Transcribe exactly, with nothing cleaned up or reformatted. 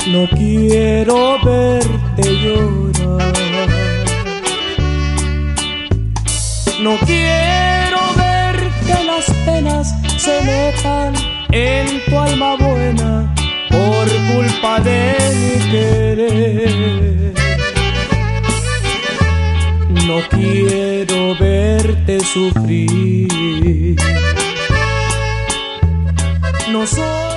No quiero verte llorar, no quiero ver que las penas se metan en tu alma buena por culpa de mi querer. No quiero verte sufrir, no soy